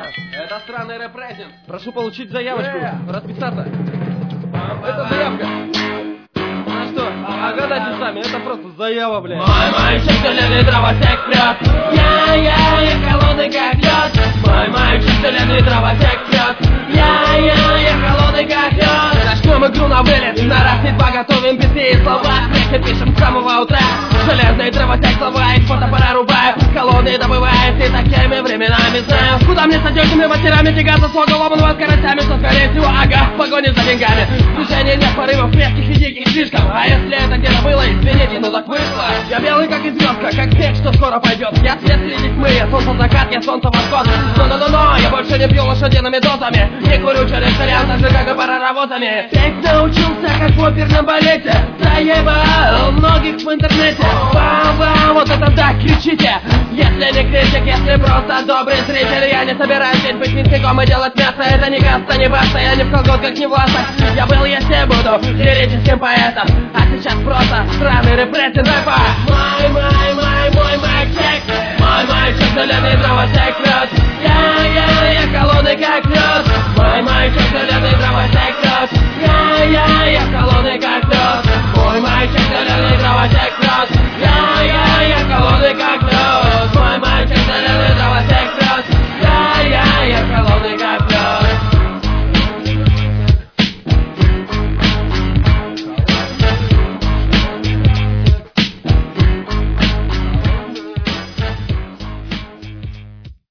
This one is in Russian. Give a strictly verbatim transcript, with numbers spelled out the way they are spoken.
Это странный репрезент. Прошу получить заявочку. Yeah. Расписаться. Это заявка. А что? А гадайте сами, это просто заява, блядь. Мой мальчик зеленый дровосек прет. Я-я, я холодный как лед. Мой мальчик зеленый дровосек прет. Я-я, я холодный как лед. Начнем игру на вылет. На раз и два готовим биты и слова. Смехи пишем с самого утра. Железный дровосек слова из фотоаппарата рубаю. Холодный добывает и такими временами знаю. Куда мне с одежными мастерами тягаться с логоломанного скоростями, что скорее всего, ага, в погоне за деньгами. Движение нет порывов резких и диких слишком. А если это где-то было, извините, ну так вышло. Я белый как и звездка, как снег, что скоро пойдет. Я свет среди тьмы, я солнце закат, я солнце восход. Но-но-но-но, я больше не пью лошадиными дозами. Не курю через вариант, даже как и паровозами. Петь научился, как в оперном балете. Заебал многих в интернете. Бам-бам, вот это да, кричите. Если не критик, если просто добрый зритель. Я не собираюсь здесь быть мясником и делать мясо. Это не каста, не баста, я не в колготках, не в ластах. Я был, я все буду лирическим поэтом. А сейчас просто странный репрессин рэпа. Мой, мой, мой, мой мальчик. Мой мальчик зеленый дровосек прет. Я, я, я холодный как лед. Мой мальчик зеленый дровосек прет. Я, я, я холодный.